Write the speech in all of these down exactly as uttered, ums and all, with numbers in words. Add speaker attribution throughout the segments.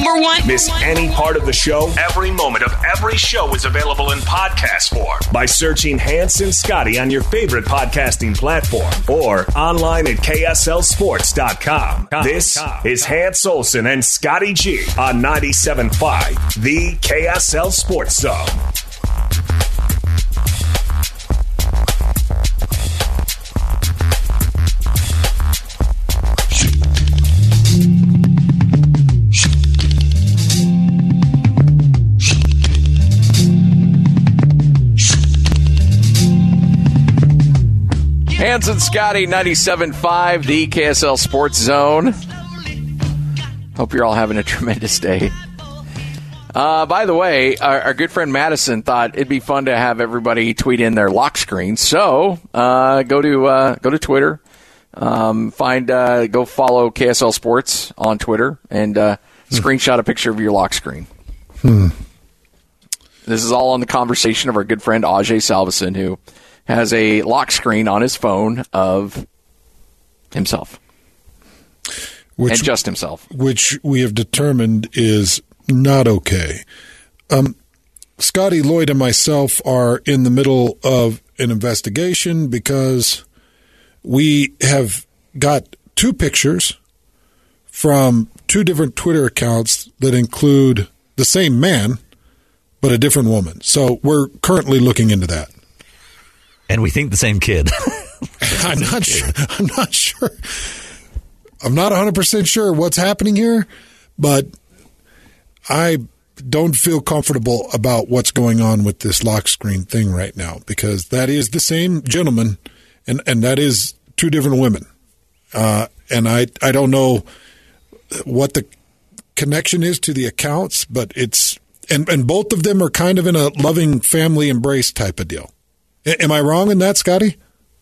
Speaker 1: Number one.
Speaker 2: Miss any part of the show? Every moment of every show is available in podcast form by searching Hans and Scotty on your favorite podcasting platform or online at K S L sports dot com. This is Hans Olsen and Scotty G on ninety-seven point five, the K S L Sports Zone.
Speaker 3: Hans and Scotty, ninety-seven point five, the K S L Sports Zone. Hope you're all having a tremendous day. Uh, by the way, our, our good friend Madison thought it'd be fun to have everybody tweet in their lock screen. So uh, go to uh, go to Twitter, um, find uh, go follow K S L Sports on Twitter, and uh, screenshot a picture of your lock screen.
Speaker 4: Hmm.
Speaker 3: This is all on the conversation of our good friend Ajay Salveson, who has a lock screen on his phone of himself. Which, and just himself.
Speaker 4: Which we have determined is not okay. Um, Scotty, Lloyd, and myself are in the middle of an investigation because we have got two pictures from two different Twitter accounts that include the same man, but a different woman. So we're currently looking into that.
Speaker 5: And we think the same kid.
Speaker 4: I'm not sure. I'm not sure. I'm not one hundred percent sure what's happening here, but I don't feel comfortable about what's going on with this lock screen thing right now because that is the same gentleman and, and that is two different women. Uh, and I, I don't know what the connection is to the accounts, but it's and, – and both of them are kind of in a loving family embrace type of deal. Am I wrong in that, Scotty?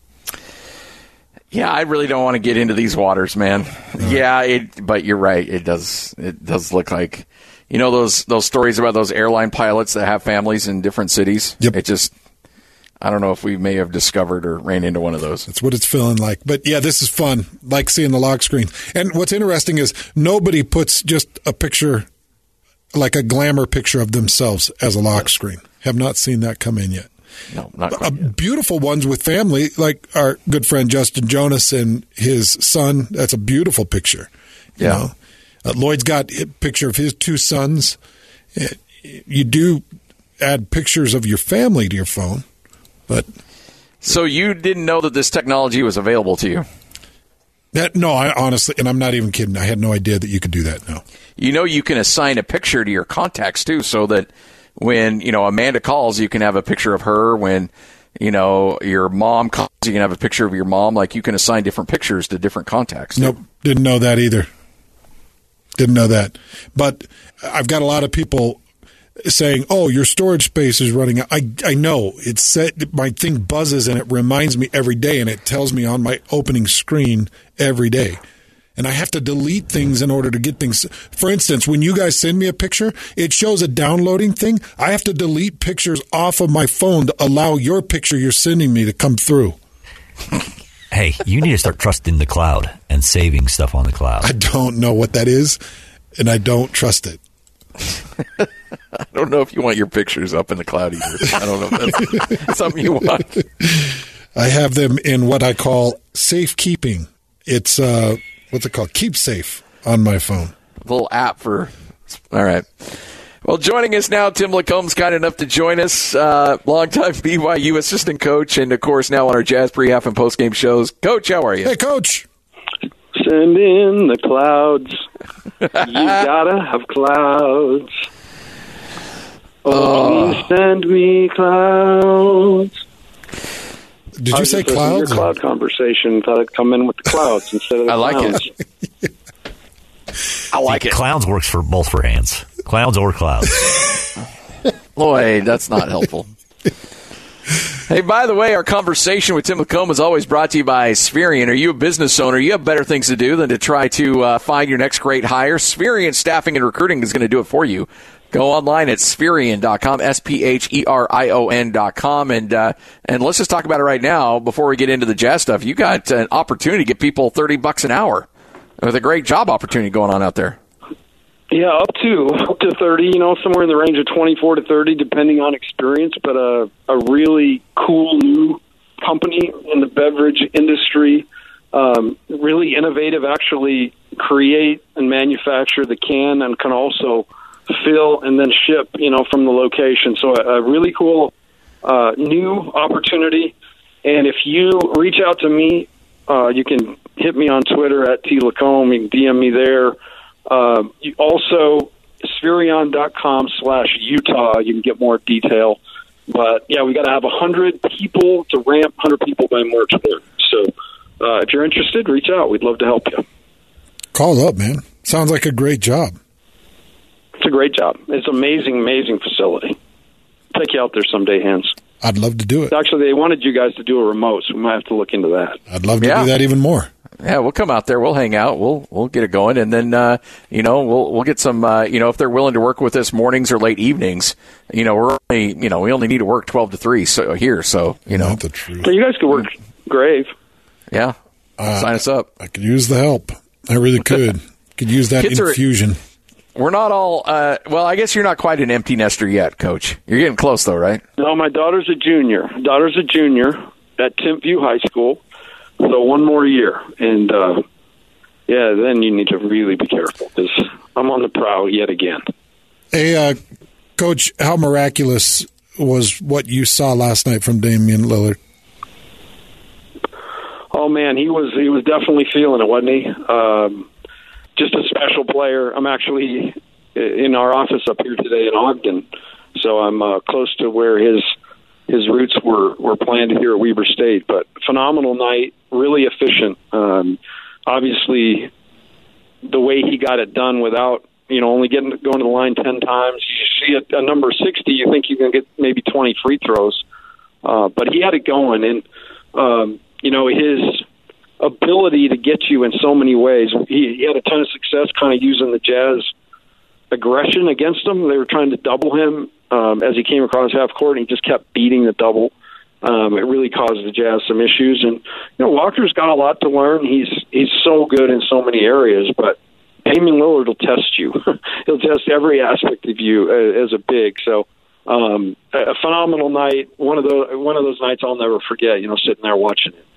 Speaker 3: Yeah, I really don't want to get into these waters, man. Uh-huh. Yeah, it, but you're right. It does. It does look like, you know, those those stories about those airline pilots that have families in different cities.
Speaker 4: Yep.
Speaker 3: It just, I don't know if we may have discovered or ran into one of those.
Speaker 4: That's what it's feeling like. But yeah, this is fun. Like seeing the lock screen. And what's interesting is nobody puts just a picture, like a glamour picture of themselves as a lock screen. Have not seen that come in yet.
Speaker 3: No, not quite
Speaker 4: uh,
Speaker 3: yet.
Speaker 4: Beautiful ones with family, like our good friend Justin Jonas and his son. That's a beautiful picture. You
Speaker 3: yeah.
Speaker 4: know? Uh, Lloyd's got a picture of his two sons. You do add pictures of your family to your phone, but
Speaker 3: so you didn't know that this technology was available to you?
Speaker 4: That, no, I honestly, and I'm not even kidding. I had no idea that you could do that. No.
Speaker 3: You know, you can assign a picture to your contacts too, so that when, you know, Amanda calls, you can have a picture of her. When, you know, your mom calls, you can have a picture of your mom. Like, you can assign different pictures to different contacts.
Speaker 4: Nope. Didn't know that either. Didn't know that. But I've got a lot of people saying, oh, your storage space is running out. I, I know. It's set, my thing buzzes, and it reminds me every day, and it tells me on my opening screen every day. And I have to delete things in order to get things. For instance, when you guys send me a picture, it shows a downloading thing. I have to delete pictures off of my phone to allow your picture you're sending me to come through.
Speaker 5: Hey, you need to start trusting the cloud and saving stuff on the cloud.
Speaker 4: I don't know what that is, and I don't trust it.
Speaker 3: I don't know if you want your pictures up in the cloud either. I don't know if that's something you want.
Speaker 4: I have them in what I call safekeeping. It's uh, what's it called? Keep Safe on my phone.
Speaker 3: A little app for. All right. Well, joining us now, Tim Lacomb's kind enough to join us. Uh, longtime B Y U assistant coach, and of course now on our Jazz pre-half and post-game shows. Coach, how are you?
Speaker 4: Hey, Coach.
Speaker 6: Send in the clouds. You gotta have clouds. Oh, please send me clouds.
Speaker 4: Did you say clouds?
Speaker 6: Your cloud conversation. Thought I'd come in with the clouds instead of the
Speaker 3: I like
Speaker 6: clowns.
Speaker 3: it. I like
Speaker 5: See,
Speaker 3: it.
Speaker 5: Clowns works for both for hands. Clouds or clouds.
Speaker 3: Lloyd, that's not helpful. Hey, by the way, our conversation with Tim Lacombe is always brought to you by Spherion. Are you a business owner? You have better things to do than to try to uh, find your next great hire. Spherion Staffing and Recruiting is going to do it for you. Go online at Spherion dot com, S P H E R I O N dot com, and uh, and let's just talk about it right now before we get into the Jazz stuff. You got an opportunity to get people thirty bucks an hour with a great job opportunity going on out there.
Speaker 6: Yeah, up twenty-two to thirty, you know, somewhere in the range of twenty-four to thirty, depending on experience, but a, a really cool new company in the beverage industry, um, really innovative, actually create and manufacture the can and can also fill and then ship, you know, from the location. So a, a really cool uh, new opportunity. And if you reach out to me, uh, you can hit me on Twitter at T Lacombe. You can D M me there. Uh, you also, Spherion.com slash Utah. You can get more detail. But, yeah, we got to have one hundred people to ramp, one hundred people by March third. So uh, if you're interested, reach out. We'd love to help you.
Speaker 4: Call up, man. Sounds like a great job.
Speaker 6: It's a great job. It's an amazing, amazing facility. Take you out there someday, Hans.
Speaker 4: I'd love to do it.
Speaker 6: Actually, they wanted you guys to do a remote, so we might have to look into that.
Speaker 4: I'd love to
Speaker 3: Yeah.
Speaker 4: do that even more.
Speaker 3: Yeah, we'll come out there. We'll hang out. We'll we'll get it going, and then uh, you know we'll we'll get some. Uh, you know, if they're willing to work with us mornings or late evenings, you know, we're only you know we only need to work twelve to three so here. So you know,
Speaker 4: Not the truth.
Speaker 6: So you guys could work Grave.
Speaker 3: yeah,
Speaker 4: Uh,
Speaker 3: sign us up.
Speaker 4: I could use the help. I really could. Could use that
Speaker 3: Kids are-
Speaker 4: infusion.
Speaker 3: We're not all. Uh, well, I guess you're not quite an empty nester yet, Coach. You're getting close, though, right?
Speaker 6: No, my daughter's a junior. Daughter's a junior at Timpview High School. So one more year. And, uh, yeah, then you need to really be careful because I'm on the prowl yet again.
Speaker 4: Hey, uh, Coach, how miraculous was what you saw last night from Damian Lillard?
Speaker 6: Oh, man, he was he was definitely feeling it, wasn't he? Um, just a special player. I'm actually in our office up here today in Ogden, so I'm uh, close to where his his roots were, were planted here at Weber State. But phenomenal night, really efficient. Um, obviously, the way he got it done without, you know, only getting going to the line ten times. You see a, a number sixty, you think you can get maybe twenty free throws. Uh, but he had it going, and, um, you know, his ability to get you in so many ways. He, he had a ton of success kind of using the Jazz aggression against him. They were trying to double him um, as he came across half court, and he just kept beating the double. Um, it really caused the Jazz some issues. And, you know, Walker's got a lot to learn. He's he's so good in so many areas, but Damian Lillard will test you. He'll test every aspect of you uh, as a big. So um, a phenomenal night. One of those one of those nights I'll never forget, you know, sitting there watching it.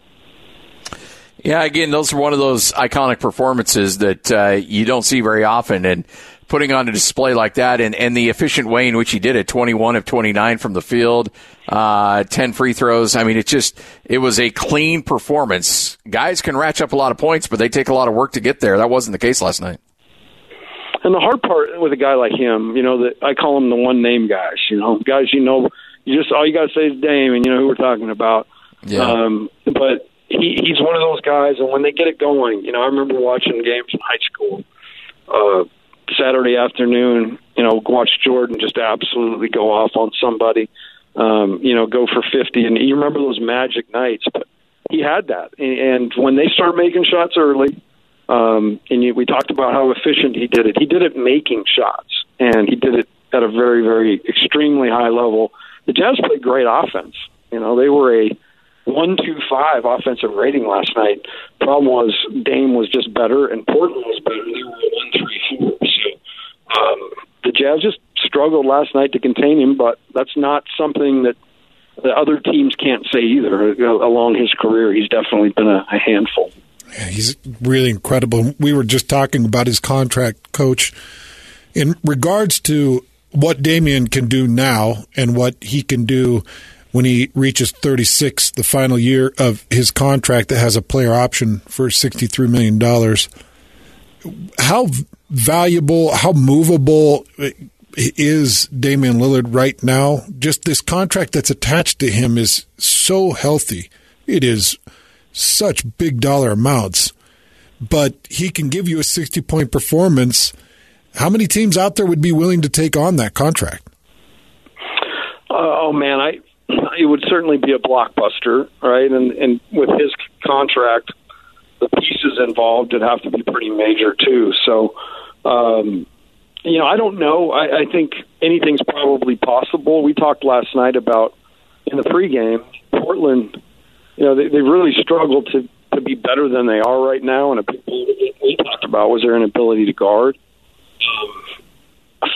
Speaker 3: Yeah, again, those are one of those iconic performances that uh, you don't see very often, and putting on a display like that and, and the efficient way in which he did it, twenty-one of twenty-nine from the field, uh, ten free throws. I mean, it just, it was a clean performance. Guys can ratchet up a lot of points, but they take a lot of work to get there. That wasn't the case last night.
Speaker 6: And the hard part with a guy like him, you know, that I call him the one name guys, you know, guys, you know, you just, all you got to say is Dame, and you know who we're talking about.
Speaker 3: Yeah.
Speaker 6: Um, but he, he's one of those guys, and when they get it going, you know, I remember watching games in high school, uh, Saturday afternoon, you know, watch Jordan just absolutely go off on somebody, um, you know, go for fifty. And you remember those magic nights, but he had that. And when they start making shots early, um, and you, we talked about how efficient he did it, he did it making shots, and he did it at a very, very extremely high level. The Jazz played great offense. You know, they were a one two five offensive rating last night. Problem was Dame was just better, and Portland was better. They were a one three four. So um, the Jazz just struggled last night to contain him, but that's not something that the other teams can't say either. Along his career, he's definitely been a, a handful.
Speaker 4: Yeah, he's really incredible. We were just talking about his contract, Coach. In regards to what Damian can do now and what he can do when he reaches thirty-six, the final year of his contract that has a player option for sixty-three million dollars, how valuable, how movable is Damian Lillard right now? Just this contract that's attached to him is so healthy. It is such big dollar amounts, but he can give you a sixty-point performance. How many teams out there would be willing to take on that contract?
Speaker 6: Uh, oh, man, I it would certainly be a blockbuster, right? And, and with his contract, the pieces involved would have to be pretty major, too. So, um, you know, I don't know. I, I think anything's probably possible. We talked last night about, in the pregame, Portland, you know, they, they really struggled to, to be better than they are right now. And a big part of it we talked about was their inability to guard. Um,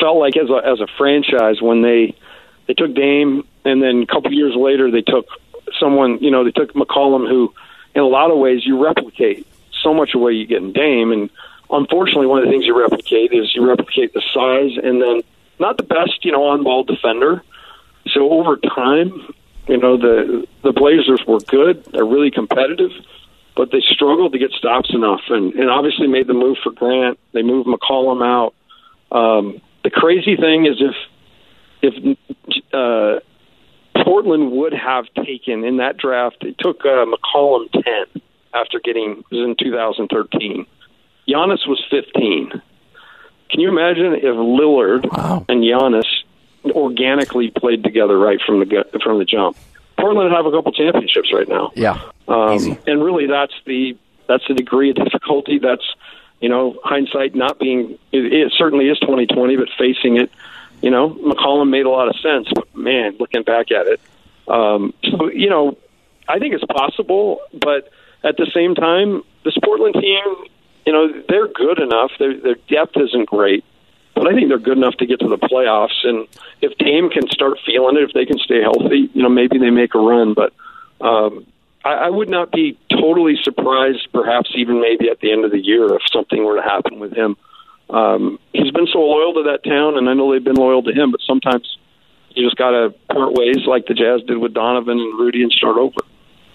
Speaker 6: felt like as a as a franchise when they they took Dame, and then a couple of years later they took someone, you know, they took McCollum, who in a lot of ways you replicate so much of what you get in Dame, and unfortunately one of the things you replicate is you replicate the size and then not the best, you know, on-ball defender. So over time, you know, the the Blazers were good. They're really competitive, but they struggled to get stops enough, and, and obviously made the move for Grant. They moved McCollum out. Um, the crazy thing is if if uh, Portland would have taken in that draft, it took uh, McCollum ten after getting, it was in two thousand thirteen. Giannis was fifteen. Can you imagine if Lillard wow. and Giannis organically played together right from the from the jump? Portland would have a couple championships right now.
Speaker 3: Yeah,
Speaker 6: um,
Speaker 3: easy.
Speaker 6: And really, that's the that's the degree of difficulty. That's, you know, hindsight not being. It, it certainly is twenty twenty, but facing it, you know, McCollum made a lot of sense. But man, looking back at it, um, so you know, I think it's possible, but at the same time, this Portland team, you know, they're good enough. Their their depth isn't great, but I think they're good enough to get to the playoffs. And if Dame can start feeling it, if they can stay healthy, you know, maybe they make a run. But um, I, I would not be totally surprised, perhaps even maybe at the end of the year, if something were to happen with him. Um, he's been so loyal to that town, and I know they've been loyal to him, but sometimes you just got to part ways like the Jazz did with Donovan and Rudy and start over.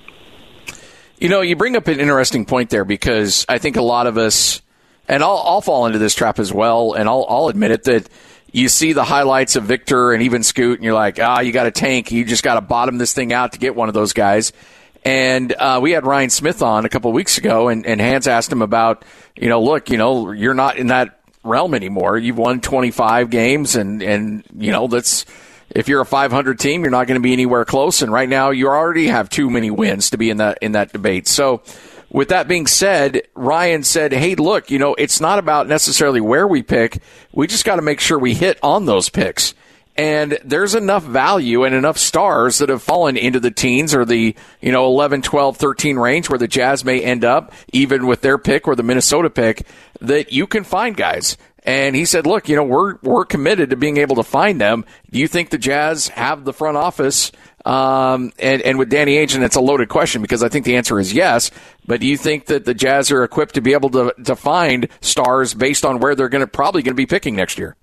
Speaker 3: You know, you bring up an interesting point there, because I think a lot of us, and I'll, I'll fall into this trap as well, and I'll, I'll admit it, that you see the highlights of Victor and even Scoot, and you're like, ah, you got to tank. You just got to bottom this thing out to get one of those guys. And uh, we had Ryan Smith on a couple of weeks ago, and, and Hans asked him about, you know, look, you know, you're not in that realm anymore. You've won twenty-five games, and, and you know, that's – if you're a five hundred team, you're not going to be anywhere close. And right now, you already have too many wins to be in that in that debate. So, with that being said, Ryan said, "Hey, look, you know, it's not about necessarily where we pick. We just got to make sure we hit on those picks." And there's enough value and enough stars that have fallen into the teens or the, you know, eleven, twelve, thirteen range where the Jazz may end up, even with their pick or the Minnesota pick, that you can find guys. And he said, look, you know, we're we're committed to being able to find them. Do you think the Jazz have the front office? Um, and, and with Danny Ainge, and it's a loaded question because I think the answer is yes. But do you think that the Jazz are equipped to be able to, to find stars based on where they're going to probably going to be picking next year?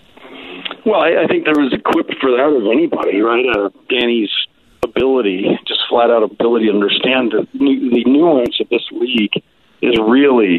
Speaker 6: Well, I, I think there was equipped for that as anybody, right? Uh, Danny's ability, just flat out ability to understand the, the nuance of this league is really,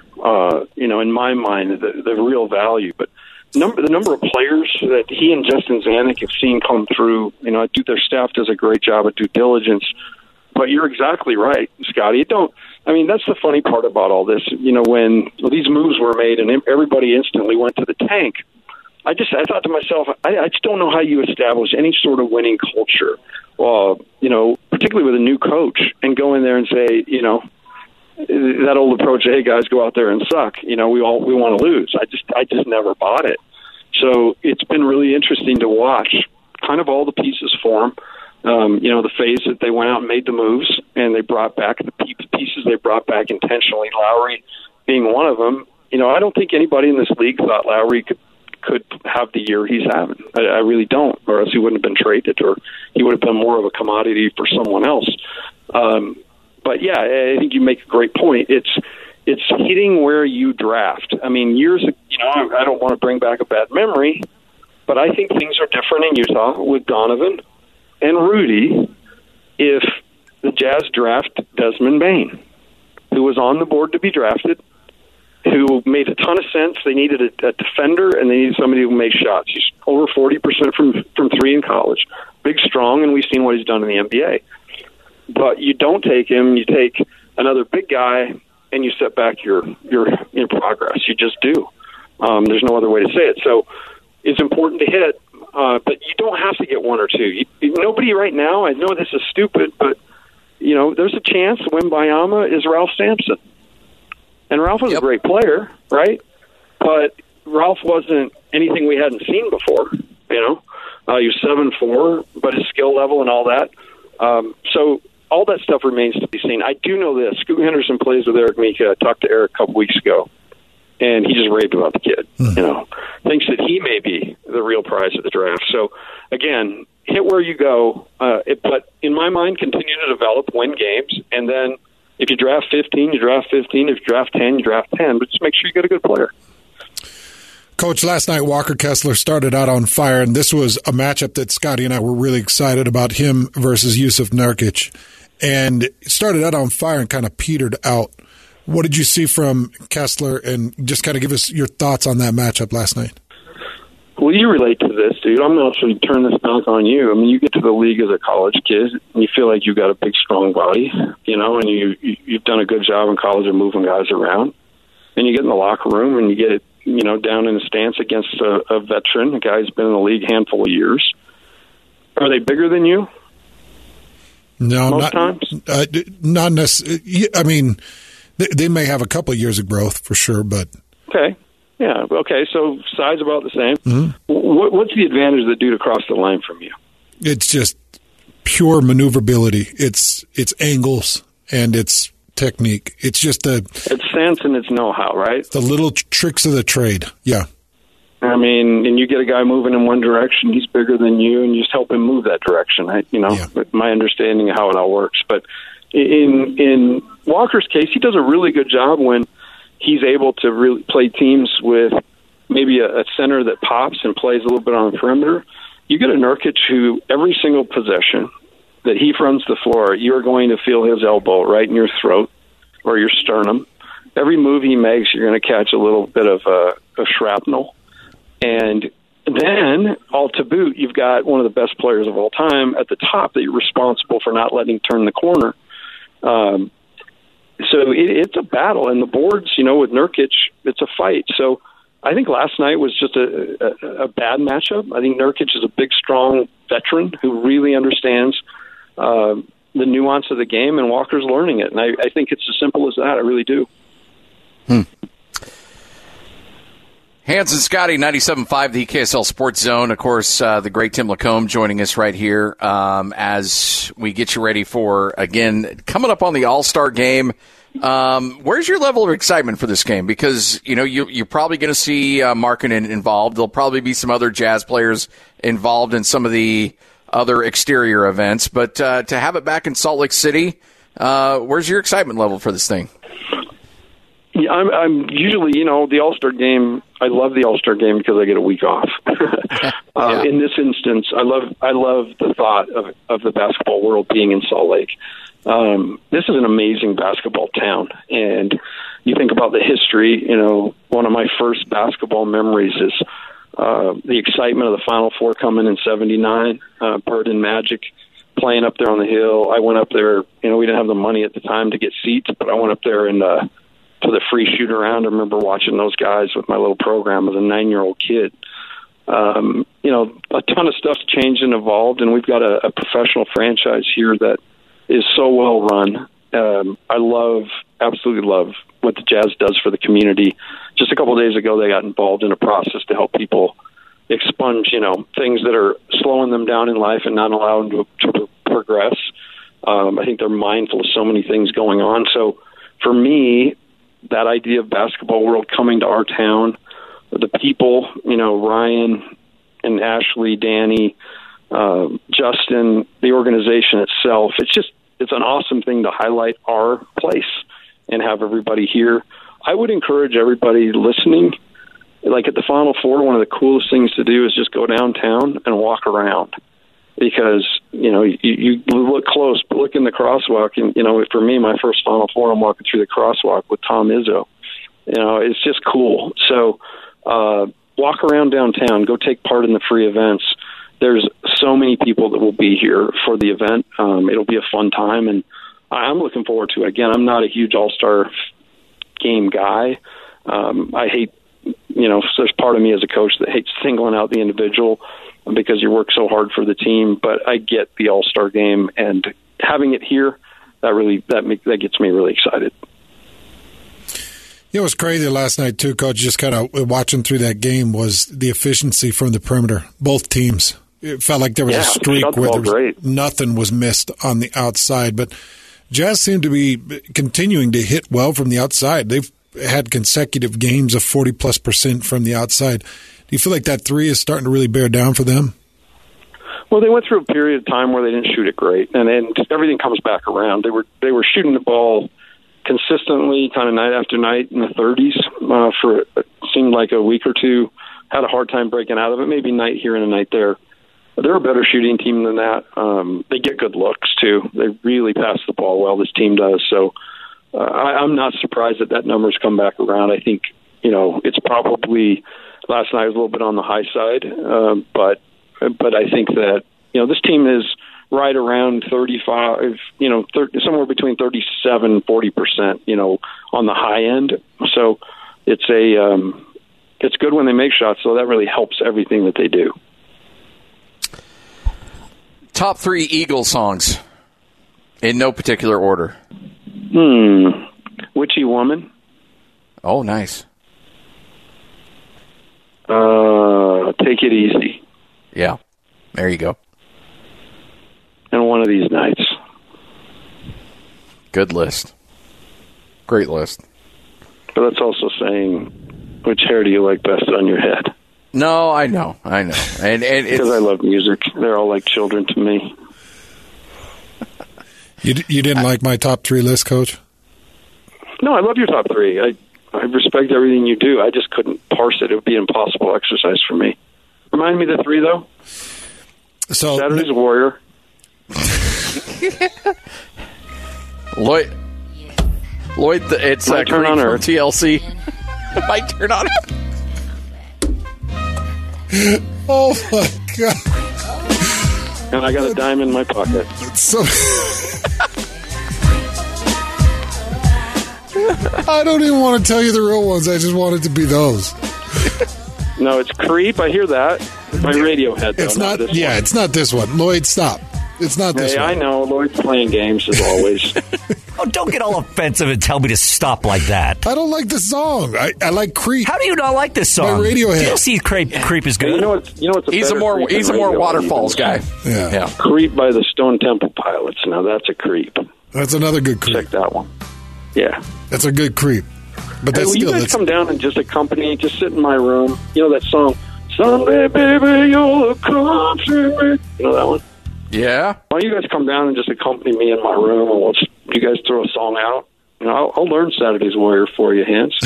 Speaker 6: uh, you know, in my mind, the, the real value. But number the number of players that he and Justin Zanuck have seen come through, you know, I do, their staff does a great job of due diligence. But you're exactly right, Scotty. It don't. I mean, that's the funny part about all this. You know, when these moves were made and everybody instantly went to the tank, I just I thought to myself, I, I just don't know how you establish any sort of winning culture, uh, you know, particularly with a new coach, and go in there and say, you know, that old approach, hey guys, go out there and suck. You know, we all we want to lose. I just I just never bought it. So it's been really interesting to watch kind of all the pieces form. Um, you know, the phase that they went out and made the moves, and they brought back the pieces they brought back intentionally. Lowry being one of them. You know, I don't think anybody in this league thought Lowry could. could have the year he's having. I, I really don't, or else he wouldn't have been traded, or he would have been more of a commodity for someone else. Um, but yeah, I think you make a great point. It's it's hitting where you draft. I mean, years, you know, I don't want to bring back a bad memory, but I think things are different in Utah with Donovan and Rudy if the Jazz draft Desmond Bane, who was on the board to be drafted, who made a ton of sense. They needed a, a defender, and they needed somebody who made shots. He's over forty percent from, from three in college. Big, strong, and we've seen what he's done in the N B A. But you don't take him. You take another big guy, and you set back your, your, your progress. You just do. Um, there's no other way to say it. So it's important to hit, uh, but you don't have to get one or two. You, nobody right now, I know this is stupid, but you know there's a chance Wembanyama is Ralph Sampson. And Ralph was yep. a great player, right? But Ralph wasn't anything we hadn't seen before, you know? Uh, he was seven four, but his skill level and all that. Um, so all that stuff remains to be seen. I do know this. Scoot Henderson plays with Eric Mika. I talked to Eric a couple weeks ago. and he just raved about the kid. Mm. You know, thinks that he may be the real prize of the draft. So again, hit where you go, uh, it, but in my mind, continue to develop, win games, and then if you draft fifteen, you draft fifteen. If you draft ten, you draft ten. But just make sure you get a good player.
Speaker 4: Coach, last night Walker Kessler started out on fire, and this was a matchup that Scotty and I were really excited about, him versus Yusuf Nurkic. And it started out on fire and kind of petered out. What did you see from Kessler? And just kind of give us your thoughts on that matchup last night.
Speaker 6: Well, you relate to this, dude. I'm going to turn this back on you. I mean, you get to the league as a college kid, and you feel like you've got a big, strong body, you know, and you, you, you've done a good job in college of moving guys around. And you get in the locker room, and you get, you know, down in the stance against a, a veteran, a guy who's been in the league a handful of years. Are they bigger than you?
Speaker 4: No,
Speaker 6: Most
Speaker 4: not,
Speaker 6: times?
Speaker 4: Uh, not necessarily. I mean, they, they may have a couple of years of growth for sure, but.
Speaker 6: Okay. Yeah, okay, so size about the same.
Speaker 4: Mm-hmm.
Speaker 6: What, what's the advantage of the dude across the line from you?
Speaker 4: It's just pure maneuverability. It's it's angles and it's technique. It's just the...
Speaker 6: It's sense and it's know-how, right?
Speaker 4: The little tr- tricks of the trade, yeah.
Speaker 6: I mean, and you get a guy moving in one direction, he's bigger than you, and you just help him move that direction. I, you know, yeah. My understanding of how it all works. But in in Walker's case, he does a really good job when he's able to really play teams with maybe a, a center that pops and plays a little bit on the perimeter. You get a Nurkic who every single possession that he fronts the floor, you're going to feel his elbow right in your throat or your sternum. Every move he makes, you're going to catch a little bit of a, a shrapnel. And then, all to boot, you've got one of the best players of all time at the top that you're responsible for not letting turn the corner. Um, so it, it's a battle, and the boards, you know, with Nurkic, it's a fight. So I think last night was just a, a, a bad matchup. I think Nurkic is a big, strong veteran who really understands uh, the nuance of the game, and Walker's learning it. And I, I think it's as simple as that. I really do.
Speaker 3: Hmm. Hans and Scotty, ninety-seven point five, the K S L Sports Zone. Of course, uh, the great Tim Lacombe joining us right here um, as we get you ready for, again, coming up on the All-Star game. Um, where's your level of excitement for this game? Because, you know, you, you're probably going to see uh, Markkanen involved. There'll probably be some other Jazz players involved in some of the other exterior events. But uh, to have it back in Salt Lake City, uh, where's your excitement level for this thing?
Speaker 6: Yeah, I'm, I'm usually, you know, the All-Star game, I love the All-Star game because I get a week off. uh,
Speaker 3: yeah.
Speaker 6: In this instance, I love I love the thought of, of the basketball world being in Salt Lake. Um, this is an amazing basketball town, and you think about the history, you know, one of my first basketball memories is uh, the excitement of the Final Four coming in seventy-nine, uh, Bird and Magic playing up there on the hill. I went up there, you know, we didn't have the money at the time to get seats, but I went up there and uh, for the free shoot around. I remember watching those guys with my little program as a nine-year-old kid. Um, you know, a ton of stuff's changed and evolved, and we've got a, a professional franchise here that is so well run. Um, I love, absolutely love what the Jazz does for the community. Just a couple of days ago, they got involved in a process to help people expunge, you know, things that are slowing them down in life and not allowing them to, to progress. Um, I think they're mindful of so many things going on. So for me, that idea of basketball world coming to our town, the people, you know, Ryan and Ashley, Danny, uh, Justin, the organization itself, it's just, it's an awesome thing to highlight our place and have everybody here. I would encourage everybody listening, like at the Final Four, one of the coolest things to do is just go downtown and walk around. Because, you know, you, you look close, but look in the crosswalk. And, you know, for me, my first Final Four, I'm walking through the crosswalk with Tom Izzo. You know, it's just cool. So uh, walk around downtown, go take part in the free events. There's so many people that will be here for the event. Um, it'll be a fun time, and I'm looking forward to it. Again, I'm not a huge all-star game guy. Um, I hate, you know, there's part of me as a coach that hates singling out the individual because you work so hard for the team, but I get the all-star game, and having it here, that really that make, that gets me really excited.
Speaker 4: It was crazy last night too, Coach. Just kind of watching through that game was the efficiency from the perimeter. Both teams. It felt like there was
Speaker 6: yeah,
Speaker 4: a streak where there was,
Speaker 6: great.
Speaker 4: nothing was missed on the outside. But Jazz seemed to be continuing to hit well from the outside. They've had consecutive games of forty plus percent from the outside. Do you feel like that three is starting to really bear down for them?
Speaker 6: Well, they went through a period of time where they didn't shoot it great, and then everything comes back around. They were they were shooting the ball consistently, kind of night after night in the thirties uh, for it seemed like a week or two. Had a hard time breaking out of it. Maybe night here and a night there. They're a better shooting team than that. Um, they get good looks too. They really pass the ball well. This team does. So uh, I, I'm not surprised that that number's come back around. I think you know it's probably last night was a little bit on the high side, uh, but. But I think that, you know, this team is right around thirty-five, you know, thirty, somewhere between thirty-seven, forty percent, you know, on the high end. So it's a, um, it's good when they make shots. So that really helps everything that they do.
Speaker 3: Top three Eagles songs in no particular order.
Speaker 6: Hmm. Witchy Woman.
Speaker 3: Oh, nice.
Speaker 6: Uh, Take It Easy.
Speaker 3: Yeah, there you go.
Speaker 6: And One of These Nights.
Speaker 3: Good list. Great list.
Speaker 6: But that's also saying, which hair do you like best on your head?
Speaker 3: No, I know, I know. And, and
Speaker 6: because I love music. They're all like children to me.
Speaker 4: You you didn't I, like my top three list, Coach?
Speaker 6: No, I love your top three. I, I respect everything you do. I just couldn't parse it. It would be an impossible exercise for me. Remind me of the three, though.
Speaker 4: So
Speaker 6: Saturday's Warrior.
Speaker 3: Lloyd. Lloyd, it's
Speaker 6: My
Speaker 3: uh,
Speaker 6: Turn on Earth.
Speaker 3: T L C. My Turn on Earth.
Speaker 4: Oh, my God.
Speaker 6: And I got a dime in my pocket.
Speaker 4: So I don't even want to tell you the real ones. I just want it to be those.
Speaker 6: No, it's Creep. I hear that. My Radiohead, though.
Speaker 4: It's not,
Speaker 6: not
Speaker 4: yeah,
Speaker 6: one.
Speaker 4: It's not this one. Lloyd, stop. It's not this
Speaker 6: hey,
Speaker 4: one.
Speaker 6: I know. Lloyd's playing games, as always.
Speaker 5: Oh, don't get all offensive and tell me to stop like that.
Speaker 4: I don't like the song. I, I like Creep.
Speaker 5: How do you not like this song?
Speaker 4: My Radiohead.
Speaker 5: T L C Creep, Creep is good.
Speaker 6: You know what's, you know what's a
Speaker 3: He's a more
Speaker 6: creep
Speaker 3: he's a
Speaker 6: than
Speaker 3: more
Speaker 6: Radiohead
Speaker 3: Waterfalls
Speaker 6: even?
Speaker 3: guy.
Speaker 4: Yeah.
Speaker 3: yeah.
Speaker 6: Creep by the Stone Temple Pilots. Now, that's a creep.
Speaker 4: That's another good Creep.
Speaker 6: Check that one. Yeah.
Speaker 4: That's a good Creep. But
Speaker 6: Hey,
Speaker 4: that's
Speaker 6: will
Speaker 4: still...
Speaker 6: you guys
Speaker 4: that's,
Speaker 6: come down and just accompany, just sit in my room? You know that song, Someday, baby, you'll accompany me. You know that one?
Speaker 3: Yeah.
Speaker 6: Why don't you guys come down and just accompany me in my room, and we'll just, you guys throw a song out? You know, I'll, I'll learn Saturday's Warrior for you, Hans.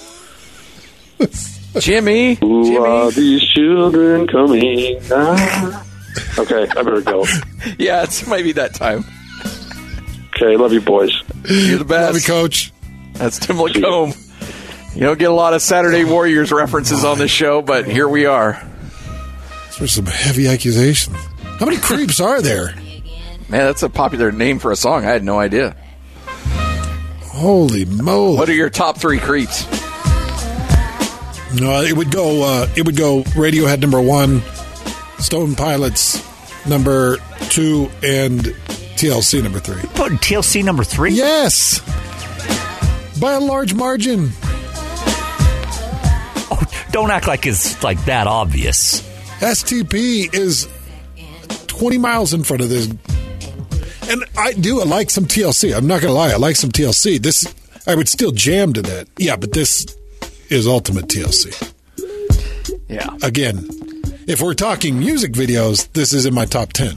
Speaker 3: Jimmy.
Speaker 6: Who
Speaker 3: Jimmy.
Speaker 6: are these children coming now? Okay, I better go.
Speaker 3: Yeah, it's maybe that time.
Speaker 6: Okay, love you, boys.
Speaker 3: You're the best.
Speaker 4: Love you, Coach.
Speaker 3: That's Tim Lacombe. You don't get a lot of Saturday Warriors references on this show, but here we are.
Speaker 4: Those were some heavy accusations. How many creeps are there?
Speaker 3: Man, that's a popular name for a song. I had no idea.
Speaker 4: Holy moly!
Speaker 3: What are your top three creeps?
Speaker 4: No, it would go. Uh, it would go. Radiohead number one, Stone Pilots number two, and T L C number three.
Speaker 5: Putting T L C number three?
Speaker 4: Yes, by a large margin.
Speaker 5: Oh, don't act like it's like that obvious.
Speaker 4: S T P is twenty miles in front of this. And I do I like some T L C. I'm not going to lie. I like some T L C. This I would still jam to that. Yeah, but this is ultimate T L C.
Speaker 3: Yeah.
Speaker 4: Again, if we're talking music videos, this is in my top ten.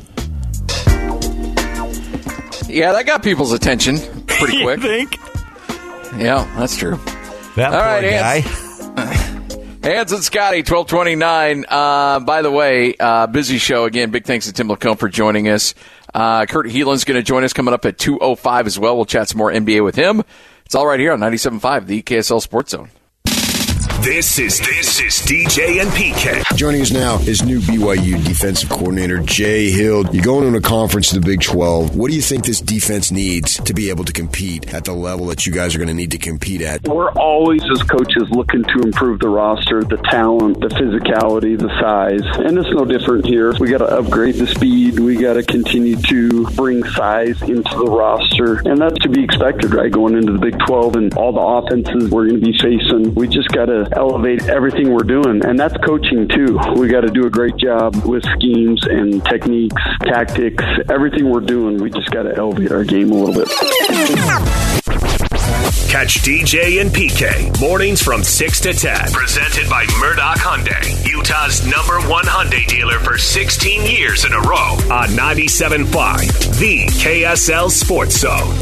Speaker 3: Yeah, that got people's attention pretty quick.
Speaker 5: You think?
Speaker 3: Yeah, that's true.
Speaker 5: That
Speaker 3: All
Speaker 5: poor
Speaker 3: right,
Speaker 5: guy.
Speaker 3: Hans and Scotty, twelve twenty-nine. Uh, by the way, uh, busy show again. Big thanks to Tim Lacombe for joining us. Uh, Kurt Heelan's going to join us coming up at two oh five as well. We'll chat some more N B A with him. It's all right here on ninety-seven point five, the K S L Sports Zone.
Speaker 2: This is this is D J and P K.
Speaker 1: Joining us now is new B Y U defensive coordinator Jay Hill. You're going to a conference to the Big twelve. What do you think this defense needs to be able to compete at the level that you guys are going to need to compete at?
Speaker 7: We're always, as coaches, looking to improve the roster, the talent, the physicality, the size. And it's no different here. We got to upgrade the speed. We got to continue to bring size into the roster. And that's to be expected, right? Going into the Big twelve and all the offenses we're going to be facing. We just got to elevate everything we're doing, and that's coaching too. We got to do a great job with schemes and techniques, tactics, everything we're doing. We just got to elevate our game a little bit.
Speaker 2: Catch D J and P K mornings from six to ten. Presented by Murdoch Hyundai, Utah's number one Hyundai dealer for sixteen years in a row. On ninety-seven point five, the K S L Sports Zone.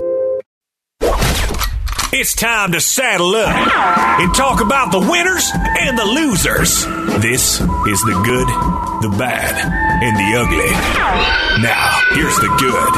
Speaker 2: It's time to saddle up and talk about the winners and the losers. This is the good, the bad, and the ugly. Now, here's the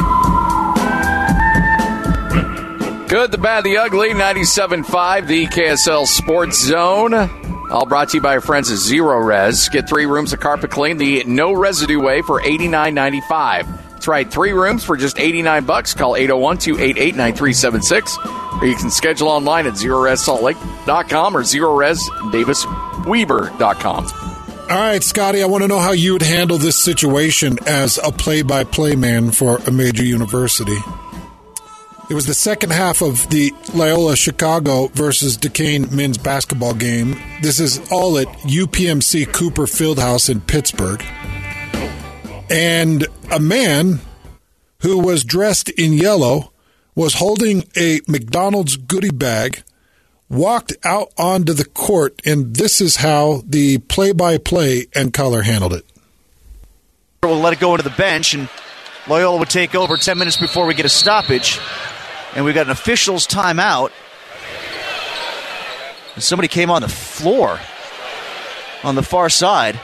Speaker 2: good.
Speaker 3: Good, the bad, the ugly, ninety-seven point five, the K S L Sports Zone. All brought to you by our friends at Zero Res. Get three rooms of carpet clean the no residue way for eighty-nine ninety-five. That's right, three rooms for just eighty-nine bucks. Call eight oh one, two eight eight, nine three seven six. Or you can schedule online at zero res salt lake dot com or zero res davis weber dot com.
Speaker 4: All right, Scotty, I want to know how you would handle this situation as a play-by-play man for a major university. It was the second half of the Loyola Chicago versus Duquesne men's basketball game. This is all at U P M C Cooper Fieldhouse in Pittsburgh. And a man who was dressed in yellow was holding a McDonald's goodie bag, walked out onto the court, and this is how the play-by-play and color handled it.
Speaker 8: We'll let it go into the bench, and Loyola would take over ten minutes before we get a stoppage. And we got an official's timeout. And somebody came on the floor on the far side.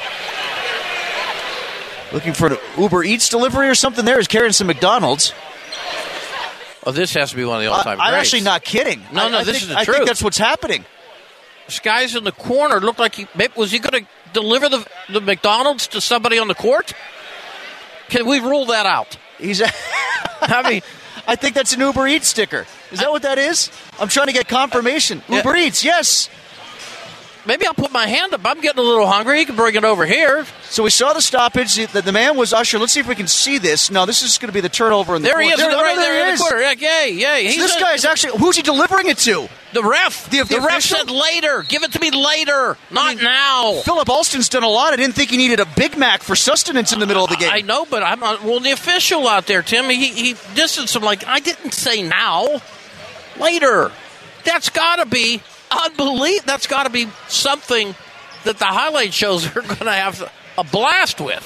Speaker 8: Looking for an Uber Eats delivery or something there. He's carrying some McDonald's.
Speaker 9: Oh, this has to be one of the all-time
Speaker 8: I, I'm
Speaker 9: greats.
Speaker 8: actually not kidding.
Speaker 9: No,
Speaker 8: I,
Speaker 9: no,
Speaker 8: I
Speaker 9: this
Speaker 8: think,
Speaker 9: is the
Speaker 8: I
Speaker 9: truth.
Speaker 8: think that's what's happening.
Speaker 9: This guy's in the corner. Looked like he was he going to deliver the the McDonald's to somebody on the court? Can we rule that out?
Speaker 8: He's. I mean, I think that's an Uber Eats sticker. Is that what that is? I'm trying to get confirmation.
Speaker 9: Yeah.
Speaker 8: Uber Eats, yes.
Speaker 9: Maybe I'll put my hand up. I'm getting a little hungry. You can bring it over here.
Speaker 8: So we saw the stoppage. The, the man was usher. Let's see if we can see this. No, this is going to be the turnover in the
Speaker 9: there
Speaker 8: corner.
Speaker 9: He is,
Speaker 8: there,
Speaker 9: right
Speaker 8: there,
Speaker 9: there,
Speaker 8: there
Speaker 9: in the corner. Yeah, yay, yay.
Speaker 8: So
Speaker 9: He's
Speaker 8: this
Speaker 9: a,
Speaker 8: guy's actually, who's he delivering it to?
Speaker 9: The ref.
Speaker 8: The, the,
Speaker 9: the ref
Speaker 8: official?
Speaker 9: said later. Give it to me later, not I mean, now.
Speaker 8: Philip Alston's done a lot. I didn't think he needed a Big Mac for sustenance in the middle of the game.
Speaker 9: I know, but I'm not. Well, the official out there, Tim, he, he distanced him like, I didn't say now. Later. That's got to be unbelievable. That's got to be something that the highlight shows are going to have a blast with.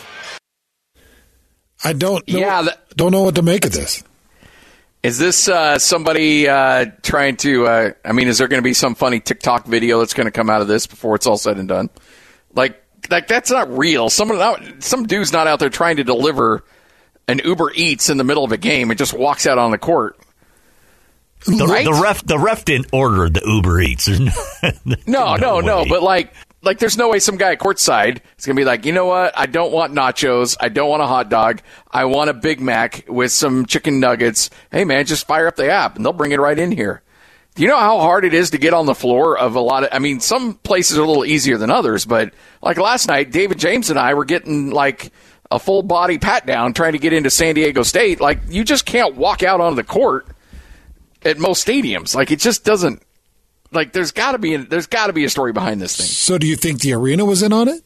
Speaker 4: I don't know,
Speaker 3: yeah, that,
Speaker 4: don't know what to make of this.
Speaker 3: Is this uh, somebody uh, trying to, uh, I mean, is there going to be some funny TikTok video that's going to come out of this before it's all said and done? Like, like that's not real. Someone, some dude's not out there trying to deliver an Uber Eats in the middle of a game and just walks out on the court.
Speaker 5: The,
Speaker 3: right?
Speaker 5: the ref, the ref didn't order the Uber Eats. There's no,
Speaker 3: no, no,
Speaker 5: no,
Speaker 3: no. But like, like, there's no way some guy courtside is gonna be like, you know what? I don't want nachos. I don't want a hot dog. I want a Big Mac with some chicken nuggets. Hey, man, just fire up the app and they'll bring it right in here. Do you know how hard it is to get on the floor of a lot of? I mean, some places are a little easier than others, but like last night, David James and I were getting like a full body pat down trying to get into San Diego State. Like, you just can't walk out onto the court at most stadiums. Like, it just doesn't. Like, there's got to be a, there's got to be a story behind this thing.
Speaker 4: So, do you think the arena was in on it?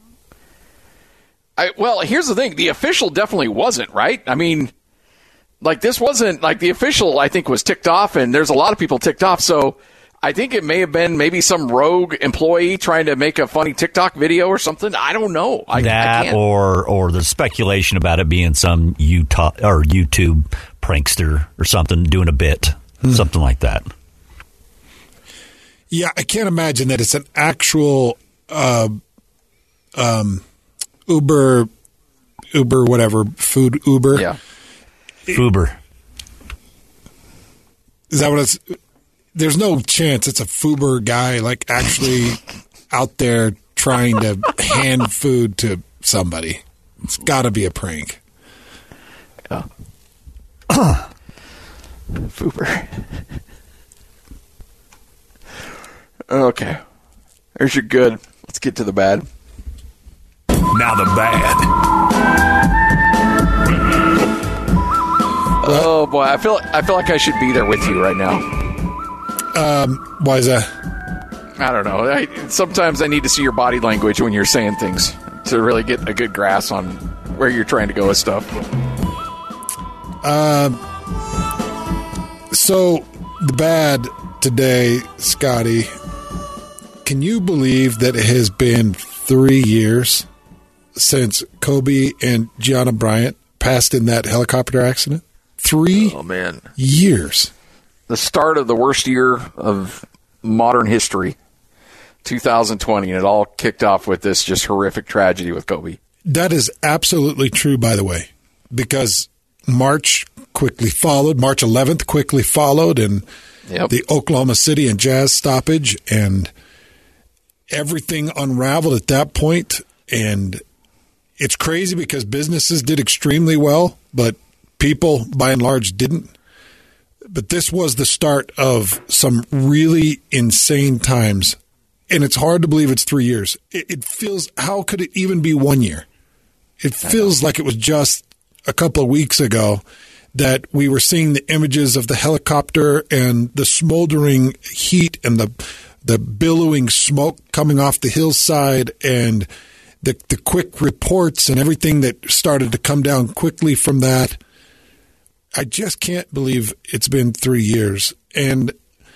Speaker 3: I, well, here's the thing: the official definitely wasn't, right? I mean, like, this wasn't like the official. I think was ticked off, and there's a lot of people ticked off. So, I think it may have been maybe some rogue employee trying to make a funny TikTok video or something. I don't know. I,
Speaker 5: that
Speaker 3: I can't.
Speaker 5: or or there's speculation about it being some Utah or YouTube prankster or something doing a bit, hmm. something like that.
Speaker 4: Yeah, I can't imagine that it's an actual uh, um, Uber, Uber, whatever, food Uber.
Speaker 3: Yeah.
Speaker 5: Fuber.
Speaker 4: Is that what it's? There's no chance it's a Fuber guy, like, actually out there trying to hand food to somebody. It's got to be a prank.
Speaker 3: Yeah. Fuber. Okay. There's your good. Let's get to the bad.
Speaker 2: Now the bad.
Speaker 3: Oh boy, I feel I feel like I should be there with you right now.
Speaker 4: Um, why is that?
Speaker 3: I don't know. I, sometimes I need to see your body language when you're saying things to really get a good grasp on where you're trying to go with stuff.
Speaker 4: Um. Uh, so the bad today, Scotty. Can you believe that it has been three years since Kobe and Gianna Bryant passed in that helicopter accident? Three
Speaker 3: oh, man.
Speaker 4: years.
Speaker 3: The start of the worst year of modern history, two thousand twenty, and it all kicked off with this just horrific tragedy with Kobe.
Speaker 4: That is absolutely true, by the way, because March quickly followed. March eleventh quickly followed, and yep. the Oklahoma City and Jazz stoppage, and everything unraveled at that point. And it's crazy because businesses did extremely well, but people, by and large, didn't. But this was the start of some really insane times, and it's hard to believe it's three years. It, it feels, how could it even be one year? It feels like it was just a couple of weeks ago that we were seeing the images of the helicopter and the smoldering heat and the the billowing smoke coming off the hillside and the the quick reports and everything that started to come down quickly from that. I just can't believe it's been three years. And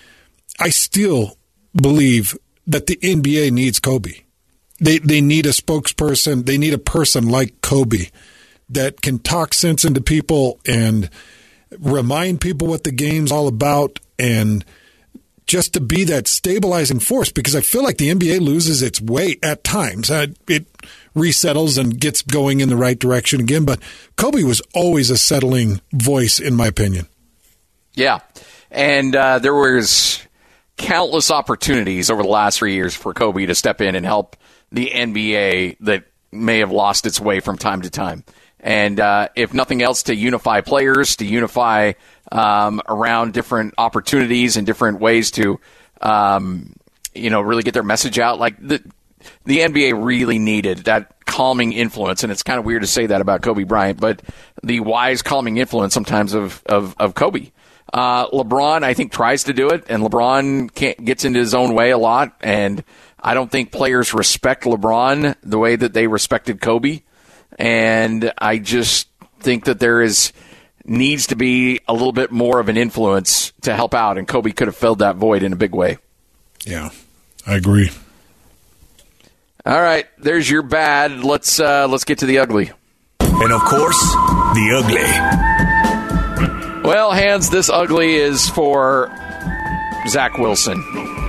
Speaker 4: I still believe that the N B A needs Kobe. They they need a spokesperson. They need a person like Kobe that can talk sense into people and remind people what the game's all about, and just to be that stabilizing force, because I feel like the N B A loses its way at times. Uh, it resettles and gets going in the right direction again, but Kobe was always a settling voice, in my opinion.
Speaker 3: Yeah, and uh, there was countless opportunities over the last three years for Kobe to step in and help the N B A that may have lost its way from time to time. And uh, if nothing else, to unify players, to unify um, around different opportunities and different ways to, um, you know, really get their message out. Like the the N B A really needed that calming influence, and it's kind of weird to say that about Kobe Bryant, but the wise calming influence sometimes of of, of Kobe. Uh, LeBron, I think, tries to do it, and LeBron can't, gets into his own way a lot, and I don't think players respect LeBron the way that they respected Kobe. And I just think that there is needs to be a little bit more of an influence to help out, and Kobe could have filled that void in a big way.
Speaker 4: Yeah, I agree.
Speaker 3: All right, there's your bad. Let's uh, let's get to the ugly.
Speaker 2: And of course, the ugly.
Speaker 3: Well, Hans, this ugly is for Zach Wilson.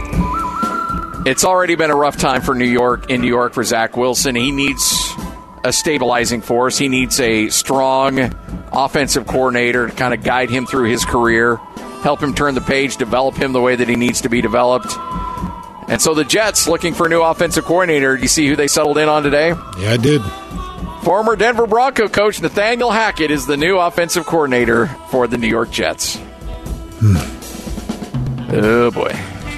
Speaker 3: It's already been a rough time for New York in New York for Zach Wilson. He needs a stabilizing force. He needs a strong offensive coordinator to kind of guide him through his career, help him turn the page, develop him the way that he needs to be developed. And so the Jets looking for a new offensive coordinator. Do you see who they settled in on today?
Speaker 4: Yeah, I did.
Speaker 3: Former Denver Bronco coach Nathaniel Hackett is the new offensive coordinator for the New York Jets.
Speaker 4: Hmm.
Speaker 3: Oh, boy.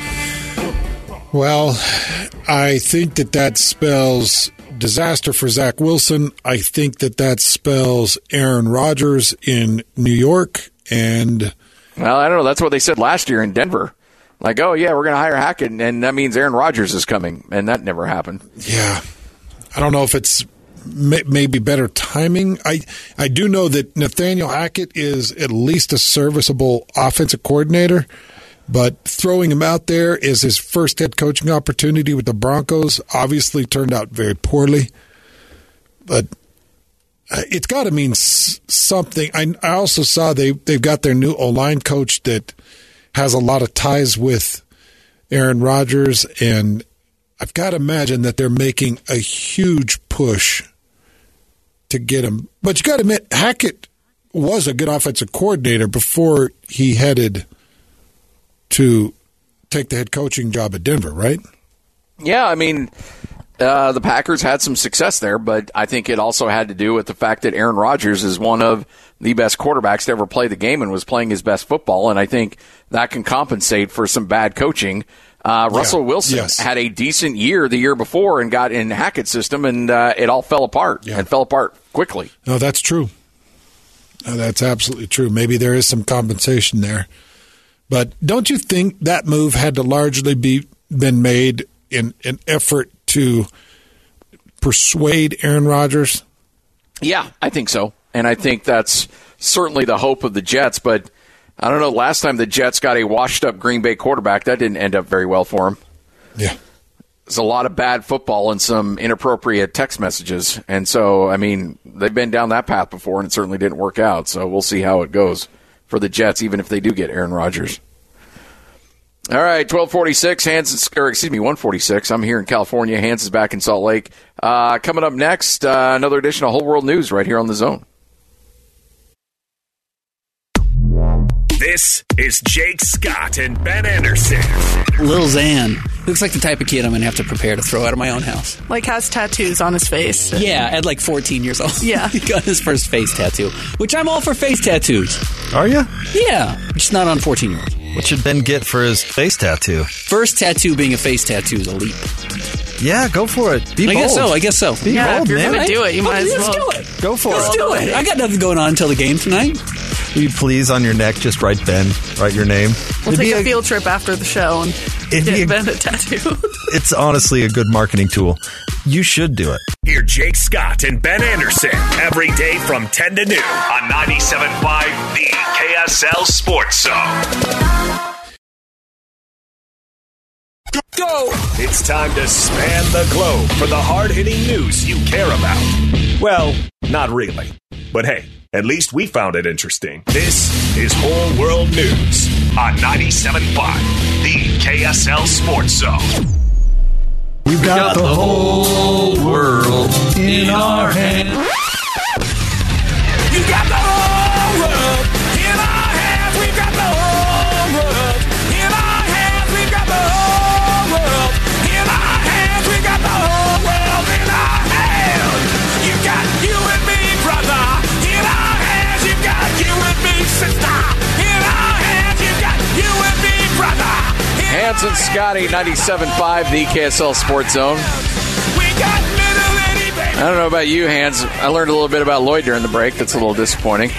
Speaker 4: Well, I think that that spells disaster for Zach Wilson. I think that that spells Aaron Rodgers in New York. And
Speaker 3: well, I don't know. That's what they said last year in Denver. Like, oh, yeah, we're going to hire Hackett, and that means Aaron Rodgers is coming. And that never happened.
Speaker 4: Yeah. I don't know if it's may- maybe better timing. I, I do know that Nathaniel Hackett is at least a serviceable offensive coordinator. But throwing him out there as his first head coaching opportunity with the Broncos obviously turned out very poorly. But it's got to mean something. I, I also saw they, they've got their new O-line coach that has a lot of ties with Aaron Rodgers, and I've got to imagine that they're making a huge push to get him. But you got to admit, Hackett was a good offensive coordinator before he headed to take the head coaching job at Denver, right?
Speaker 3: Yeah, I mean, uh, the Packers had some success there, but I think it also had to do with the fact that Aaron Rodgers is one of the best quarterbacks to ever play the game and was playing his best football, and I think that can compensate for some bad coaching. Uh, Russell
Speaker 4: yeah,
Speaker 3: Wilson
Speaker 4: yes.
Speaker 3: had a decent year the year before and got in Hackett's system, and uh, it all fell apart, yeah. and fell apart quickly.
Speaker 4: No, that's true. No, that's absolutely true. Maybe there is some compensation there. But don't you think that move had to largely be been made in an effort to persuade Aaron Rodgers?
Speaker 3: Yeah, I think so. And I think that's certainly the hope of the Jets. But I don't know. Last time the Jets got a washed-up Green Bay quarterback, that didn't end up very well for him.
Speaker 4: Yeah.
Speaker 3: There's a lot of bad football and some inappropriate text messages. And so, I mean, they've been down that path before, and it certainly didn't work out. So we'll see how it goes for the Jets, even if they do get Aaron Rodgers. All right, twelve forty-six, Hans, or excuse me, one forty-six. I'm here in California. Hans is back in Salt Lake. Uh, coming up next, uh, another edition of Whole World News right here on The Zone.
Speaker 2: This is Jake Scott and Ben Anderson.
Speaker 10: Lil Xan looks like the type of kid I'm going to have to prepare to throw out of my own house.
Speaker 11: Like has tattoos on his face.
Speaker 10: Yeah, at like fourteen years old.
Speaker 11: Yeah.
Speaker 10: He got his first face tattoo, which I'm all for face tattoos.
Speaker 12: Are you?
Speaker 10: Yeah, just not on fourteen-year-olds.
Speaker 12: What should Ben get for his face tattoo?
Speaker 10: First tattoo being a face tattoo is a leap.
Speaker 12: Yeah, go for it. Be
Speaker 10: I
Speaker 12: bold.
Speaker 10: guess so, I guess so.
Speaker 12: Be
Speaker 11: yeah,
Speaker 12: bold,
Speaker 11: if you're
Speaker 12: man.
Speaker 11: going to do it, you might
Speaker 10: okay,
Speaker 11: as well.
Speaker 10: Let's do it.
Speaker 12: Go for
Speaker 10: let's
Speaker 12: it.
Speaker 10: Let's do it. I got nothing going on until the game tonight.
Speaker 12: Will you please, on your neck, just write Ben, write your name?
Speaker 11: We'll
Speaker 12: It'd
Speaker 11: take
Speaker 12: be
Speaker 11: a field trip after the show and
Speaker 12: It'd be
Speaker 11: get
Speaker 12: a-
Speaker 11: Ben a tattoo.
Speaker 12: It's honestly a good marketing tool. You should do it.
Speaker 2: Hear Jake Scott and Ben Anderson every day from ten to noon on ninety-seven point five The K S L Sports Zone.
Speaker 10: Go!
Speaker 2: It's time to span the globe for the hard-hitting news you care about. Well, not really. But hey, at least we found it interesting. This is Whole World News on ninety-seven point five The K S L Sports Zone.
Speaker 13: We've got the whole world in our hands.
Speaker 14: You got the whole world in our hands. We've got the whole world in our hands. We've got the whole world in our hands. We got the whole world in our hands. You got you and me, brother, in our hands. You got you and me, sister, in our hands. You got you and me, brother.
Speaker 3: Hans and Scotty, ninety-seven point five The K S L Sports Zone.
Speaker 14: We got little Eddie, baby.
Speaker 3: I don't know about you, Hans. I learned a little bit about Lloyd during the break. That's a little disappointing.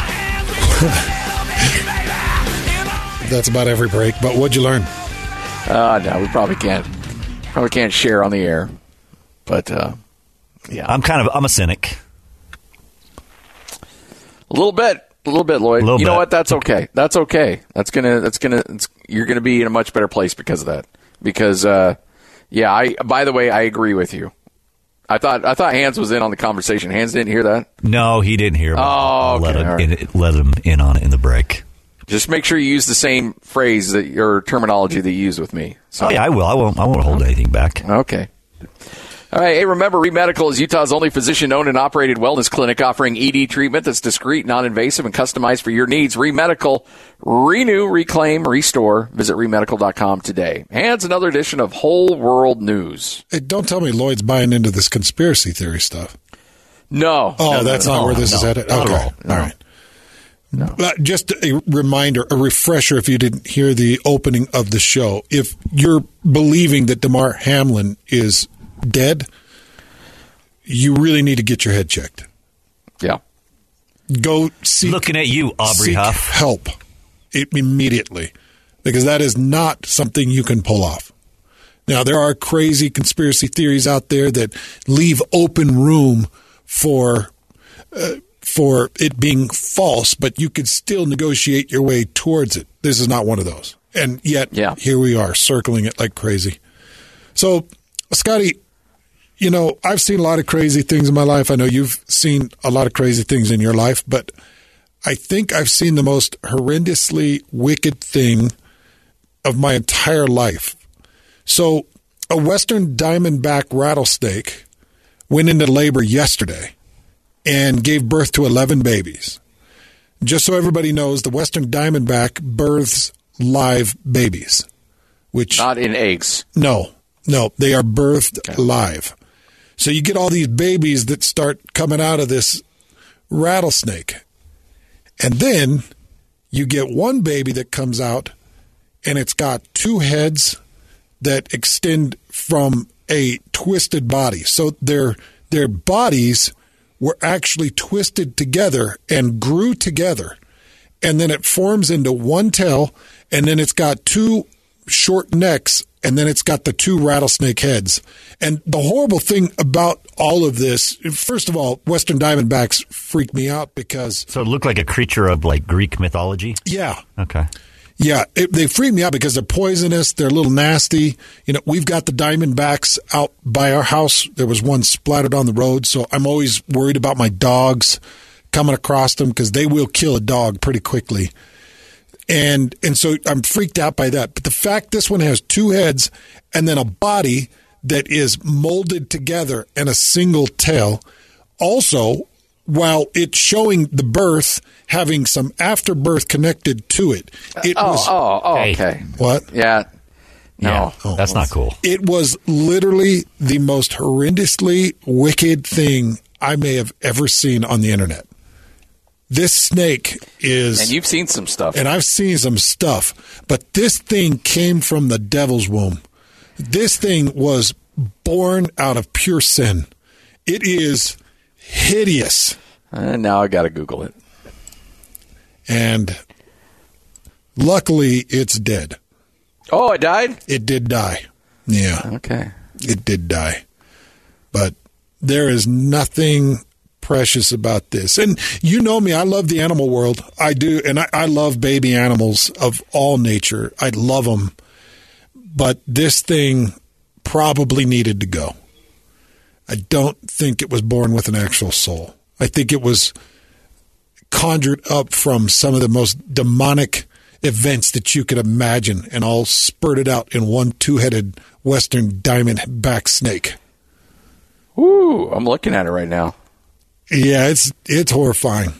Speaker 4: That's about every break. But what'd you learn?
Speaker 3: Uh, no, we probably can't. Probably can't share on the air. But uh, yeah,
Speaker 5: I'm kind of I'm a cynic.
Speaker 3: A little bit, a little bit, Lloyd.
Speaker 5: Little
Speaker 3: you know
Speaker 5: bit.
Speaker 3: what? That's okay. That's okay. That's gonna. That's gonna. It's, you're gonna be in a much better place because of that. Because uh, yeah, I. By the way, I agree with you. I thought I thought Hans was in on the conversation. Hans didn't hear that.
Speaker 5: No, he didn't hear.
Speaker 3: Oh, okay.
Speaker 5: let him
Speaker 3: All right.
Speaker 5: in, let him in on it in the break.
Speaker 3: Just make sure you use the same phrase that or terminology that you use with me. So.
Speaker 5: Oh, yeah, I will. I won't. I won't hold anything back.
Speaker 3: Okay. All right. Hey, remember, ReMedical is Utah's only physician-owned and operated wellness clinic offering E D treatment that's discreet, non-invasive, and customized for your needs. ReMedical. Renew, reclaim, restore. Visit remedical dot com today. And another edition of Whole World News.
Speaker 4: Hey, don't tell me Lloyd's buying into this conspiracy theory stuff.
Speaker 3: No.
Speaker 4: Oh,
Speaker 3: no,
Speaker 4: that's
Speaker 3: no,
Speaker 4: not
Speaker 3: no,
Speaker 4: where this
Speaker 3: no,
Speaker 4: is headed?
Speaker 3: not
Speaker 4: Okay.
Speaker 3: at all. No.
Speaker 4: All right.
Speaker 3: No.
Speaker 4: Uh, just a reminder, a refresher if you didn't hear the opening of the show. If you're believing that Damar Hamlin is dead, you really need to get your head checked.
Speaker 3: Yeah.
Speaker 4: Go seek,
Speaker 5: Looking at you, Aubrey
Speaker 4: seek
Speaker 5: Huff.
Speaker 4: help immediately, because that is not something you can pull off. Now, there are crazy conspiracy theories out there that leave open room for uh, for it being false, but you could still negotiate your way towards it. This is not one of those. And yet,
Speaker 3: yeah.
Speaker 4: here we are, circling it like crazy. So, Scotty, you know, I've seen a lot of crazy things in my life. I know you've seen a lot of crazy things in your life, but I think I've seen the most horrendously wicked thing of my entire life. So, a Western diamondback rattlesnake went into labor yesterday and gave birth to eleven babies. Just so everybody knows, the Western diamondback births live babies. Which
Speaker 3: Not in eggs.
Speaker 4: No, no, they are birthed okay. live. So you get all these babies that start coming out of this rattlesnake. And then you get one baby that comes out, and it's got two heads that extend from a twisted body. So their their bodies were actually twisted together and grew together. And then it forms into one tail, and then it's got two short necks and then it's got the two rattlesnake heads. And the horrible thing about all of this, first of all, Western Diamondbacks freak me out because...
Speaker 5: So it looked like a creature of, like, Greek mythology?
Speaker 4: Yeah.
Speaker 5: Okay.
Speaker 4: Yeah, it, they freak me out because they're poisonous. They're a little nasty. You know, we've got the Diamondbacks out by our house. There was one splattered on the road, so I'm always worried about my dogs coming across them because they will kill a dog pretty quickly. And and so I'm freaked out by that. But the fact this one has two heads and then a body that is molded together and a single tail, also, while it's showing the birth, having some afterbirth connected to it. It
Speaker 3: oh,
Speaker 4: was,
Speaker 3: oh, oh, okay.
Speaker 4: What?
Speaker 3: Yeah. No.
Speaker 5: Yeah, oh, that's not cool.
Speaker 4: It was literally the most horrendously wicked thing I may have ever seen on the internet. This snake is...
Speaker 3: And you've seen some stuff.
Speaker 4: And I've seen some stuff. But this thing came from the devil's womb. This thing was born out of pure sin. It is hideous.
Speaker 3: And now I got to Google it.
Speaker 4: And luckily, it's dead.
Speaker 3: Oh, it died?
Speaker 4: It did die. Yeah.
Speaker 3: Okay.
Speaker 4: It did die. But there is nothing precious about this. And you know me, I love the animal world. I do. And I, I love baby animals of all nature. I love them. But this thing probably needed to go. I don't think it was born with an actual soul. I think it was conjured up from some of the most demonic events that you could imagine and all spurted out in one two-headed Western Diamondback snake.
Speaker 3: Ooh, I'm looking at it right now.
Speaker 4: Yeah, it's it's horrifying.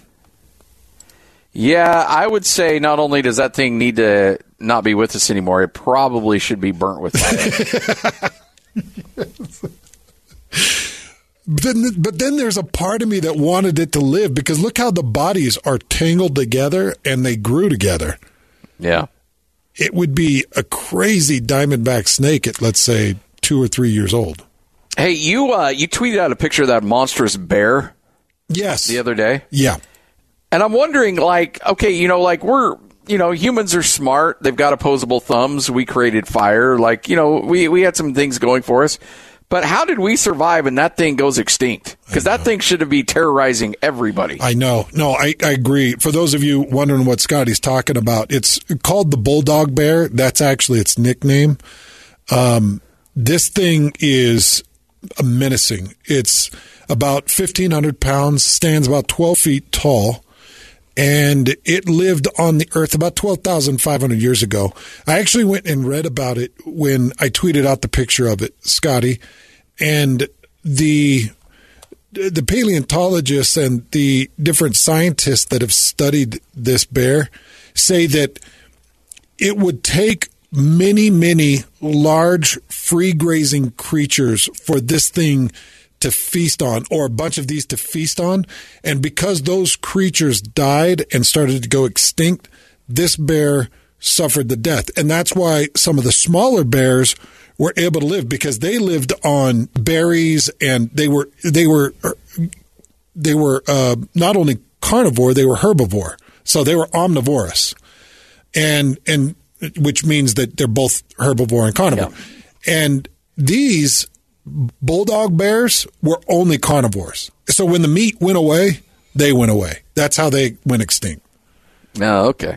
Speaker 3: Yeah, I would say not only does that thing need to not be with us anymore, it probably should be burnt with fire.
Speaker 4: But then, but then there's a part of me that wanted it to live because look how the bodies are tangled together and they grew together.
Speaker 3: Yeah.
Speaker 4: It would be a crazy diamondback snake at, let's say, two or three years old.
Speaker 3: Hey, you uh, you tweeted out a picture of that monstrous bear.
Speaker 4: Yes.
Speaker 3: The other day.
Speaker 4: Yeah.
Speaker 3: And I'm wondering, like, okay, you know, like we're, you know, humans are smart. They've got opposable thumbs. We created fire. Like, you know, we, we had some things going for us. But how did we survive and that thing goes extinct? Because that thing should be terrorizing everybody.
Speaker 4: I know. No, I, I agree. For those of you wondering what Scotty's talking about, it's called the bulldog bear. That's actually its nickname. Um, this thing is menacing. It's about fifteen hundred pounds, stands about twelve feet tall, and it lived on the earth about twelve thousand five hundred years ago. I actually went and read about it when I tweeted out the picture of it, Scotty. And the the paleontologists and the different scientists that have studied this bear say that it would take many, many large free-grazing creatures for this thing to feast on, or a bunch of these to feast on. And because those creatures died and started to go extinct, this bear suffered the death. And that's why some of the smaller bears were able to live, because they lived on berries and they were they were they were uh, not only carnivore, they were herbivore, so they were omnivorous, and and which means that they're both herbivore and carnivore. Yeah. And these bulldog bears were only carnivores. So when the meat went away, they went away. That's how they went extinct.
Speaker 3: Oh, okay.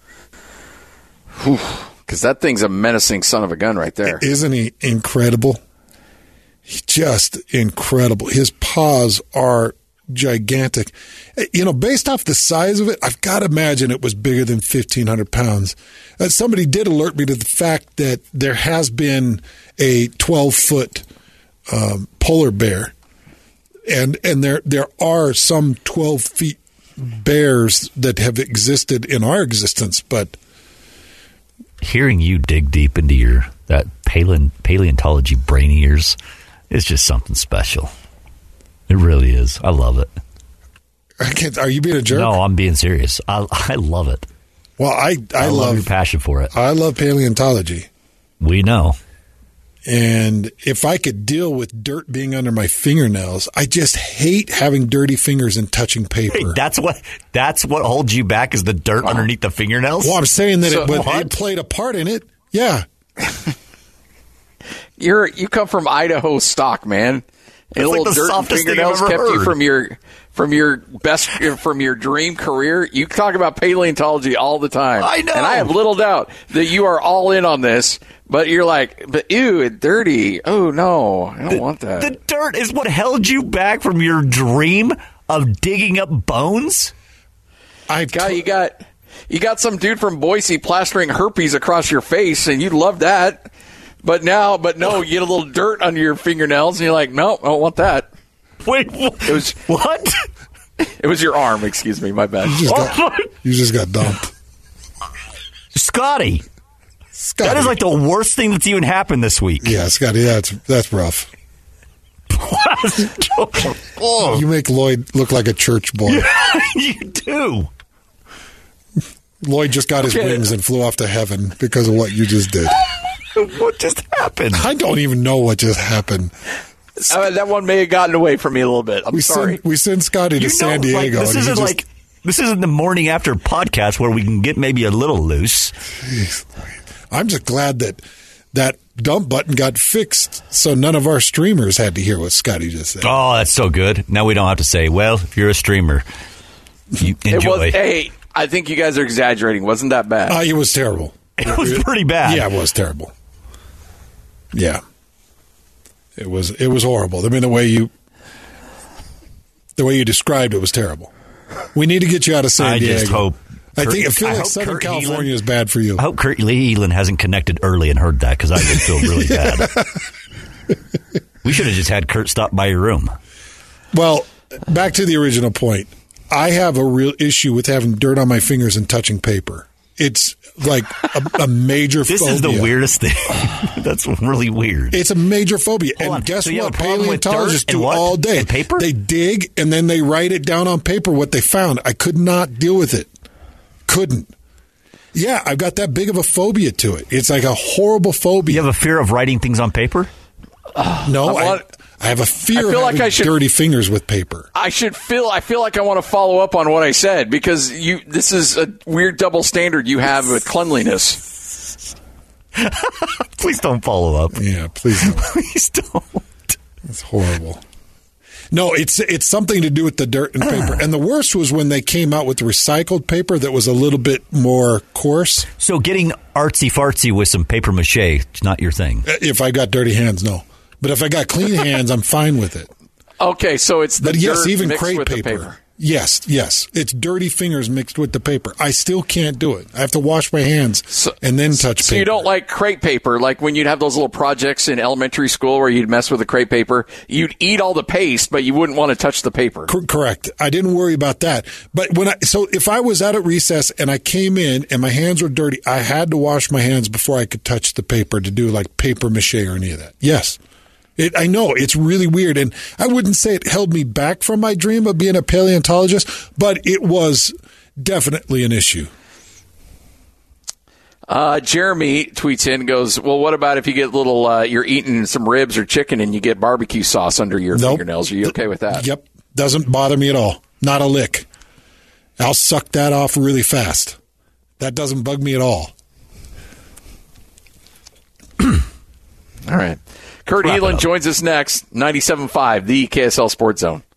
Speaker 3: Because that thing's a menacing son of a gun right there.
Speaker 4: Isn't he incredible? Just incredible. His paws are gigantic. You know, based off the size of it, I've got to imagine it was bigger than fifteen hundred pounds. Uh, somebody did alert me to the fact that there has been a twelve-foot um, polar bear, and and there there are some twelve feet bears that have existed in our existence, but
Speaker 5: hearing you dig deep into your that paleo, paleontology brain ears is just something special. It really is. I love it.
Speaker 4: I can't, are you being a jerk?
Speaker 5: No, I'm being serious. I, I love it.
Speaker 4: Well, I I,
Speaker 5: I love,
Speaker 4: love
Speaker 5: your passion for it.
Speaker 4: I love paleontology.
Speaker 5: We know.
Speaker 4: And if I could deal with dirt being under my fingernails, I just hate having dirty fingers and touching paper.
Speaker 5: Hey, that's what that's what holds you back is the dirt wow. underneath the fingernails?
Speaker 4: Well, I'm saying that
Speaker 5: so,
Speaker 4: it, it played a part in it. Yeah.
Speaker 3: You're you come from Idaho stock, man. And
Speaker 5: like
Speaker 3: little
Speaker 5: the
Speaker 3: dirt and
Speaker 5: softest thing I've
Speaker 3: fingernails
Speaker 5: ever
Speaker 3: kept you
Speaker 5: heard.
Speaker 3: from your from your best from your dream career. You talk about paleontology all the time.
Speaker 5: I know.
Speaker 3: And I have little doubt that you are all in on this, but you're like, but ew, it's dirty. Oh no, I don't
Speaker 5: The,
Speaker 3: want that.
Speaker 5: the dirt is what held you back from your dream of digging up bones?
Speaker 4: I've
Speaker 3: God, you got you got some dude from Boise plastering herpes across your face, and you love that. But now, but no, you get a little dirt under your fingernails, and you're like, no, I don't want that.
Speaker 5: Wait, what?
Speaker 3: It was
Speaker 5: what?
Speaker 3: It was your arm. Excuse me, my bad.
Speaker 4: You just got, you just got dumped.
Speaker 5: Scotty,
Speaker 4: Scotty.
Speaker 5: that is like the worst thing that's even happened this week.
Speaker 4: Yeah, Scotty, that's that's rough.
Speaker 5: Oh.
Speaker 4: You make Lloyd look like a church boy.
Speaker 5: You do.
Speaker 4: Lloyd just got his
Speaker 3: Okay.
Speaker 4: wings and flew off to heaven because of what you just did.
Speaker 5: What just happened?
Speaker 4: I don't even know what just happened.
Speaker 3: Uh, that one may have gotten away from me a little bit. I'm
Speaker 4: we
Speaker 3: sorry.
Speaker 4: Send, we send Scotty to
Speaker 5: You
Speaker 4: San
Speaker 5: know, like,
Speaker 4: Diego.
Speaker 5: this
Speaker 4: and he
Speaker 5: isn't
Speaker 4: just-
Speaker 5: like this isn't the morning after podcast where we can get maybe a little loose.
Speaker 4: Jeez. I'm just glad that that dump button got fixed so none of our streamers had to hear what Scotty just said.
Speaker 5: Oh, that's so good. Now we don't have to say, well, if you're a streamer, you
Speaker 3: It
Speaker 5: enjoy.
Speaker 3: was. Hey, I think you guys are exaggerating. Wasn't that bad?
Speaker 4: Uh, it was terrible.
Speaker 5: It was pretty bad.
Speaker 4: Yeah, it was terrible. Yeah. It was it was horrible. I mean, the way you the way you described it was terrible. We need to get you out of San
Speaker 5: I
Speaker 4: Diego.
Speaker 5: just hope.
Speaker 4: I think I
Speaker 5: Kurt-
Speaker 4: feel
Speaker 5: I
Speaker 4: like
Speaker 5: hope
Speaker 4: Southern
Speaker 5: Kurt
Speaker 4: California
Speaker 5: Heelan-
Speaker 4: is bad for you.
Speaker 5: I hope Kurt Lee Elan hasn't connected early and heard that because I would feel really bad. We should have just had Kurt stop by your room.
Speaker 4: Well, back to the original point. I have a real issue with having dirt on my fingers and touching paper. It's like a, a major
Speaker 5: This
Speaker 4: phobia.
Speaker 5: is the weirdest thing. That's really weird.
Speaker 4: It's a major phobia.
Speaker 5: Hold
Speaker 4: and
Speaker 5: on.
Speaker 4: guess
Speaker 5: So you have
Speaker 4: what?
Speaker 5: a problem with
Speaker 4: Paleontologists
Speaker 5: dirt and
Speaker 4: do
Speaker 5: what?
Speaker 4: all day.
Speaker 5: And paper?
Speaker 4: They dig and then they write it down on paper what they found. I could not deal with it. Couldn't. Yeah, I've got that big of a phobia to it. It's like a horrible phobia.
Speaker 5: You have a fear of writing things on paper?
Speaker 4: no,
Speaker 3: I
Speaker 4: I,
Speaker 3: want-
Speaker 4: I have a fear
Speaker 3: I feel
Speaker 4: of
Speaker 3: like
Speaker 4: having
Speaker 3: I should-
Speaker 4: dirty fingers with paper.
Speaker 3: I should feel. I feel like I want to follow up on what I said because you. This is a weird double standard you have with cleanliness.
Speaker 5: Please don't follow up.
Speaker 4: Yeah, please don't.
Speaker 5: Please don't.
Speaker 4: It's horrible. No, it's it's something to do with the dirt and paper. And the worst was when they came out with recycled paper that was a little bit more coarse.
Speaker 5: So getting artsy fartsy with some paper mache is not your thing.
Speaker 4: If I got dirty hands, no. But if I got clean hands, I'm fine with it.
Speaker 3: Okay, so it's the
Speaker 4: But yes,
Speaker 3: dirt
Speaker 4: even
Speaker 3: mixed
Speaker 4: crepe
Speaker 3: with the
Speaker 4: paper.
Speaker 3: paper.
Speaker 4: Yes, yes. It's dirty fingers mixed with the paper. I still can't do it. I have to wash my hands
Speaker 3: So-
Speaker 4: and then touch
Speaker 3: So
Speaker 4: paper.
Speaker 3: you don't like crepe paper, like when you'd have those little projects in elementary school where you'd mess with the crepe paper. You'd eat all the paste, but you wouldn't want to touch the paper.
Speaker 4: Cor- Correct. I didn't worry about that. But when I so if I was out at recess and I came in and my hands were dirty, I had to wash my hands before I could touch the paper to do like paper mache or any of that. Yes. It, I know it's really weird, and I wouldn't say it held me back from my dream of being a paleontologist, but it was definitely an issue.
Speaker 3: Uh, Jeremy tweets in and goes, well, what about if you get little, uh, you're eating some ribs or chicken and you get barbecue sauce under your
Speaker 4: Nope.
Speaker 3: fingernails? Are you okay with that?
Speaker 4: Yep. Doesn't bother me at all. Not a lick. I'll suck that off really fast. That doesn't bug me at all.
Speaker 3: All right. Kurt
Speaker 5: Wrap it
Speaker 3: Heelan
Speaker 5: up.
Speaker 3: joins us next, ninety-seven point five, the K S L Sports Zone.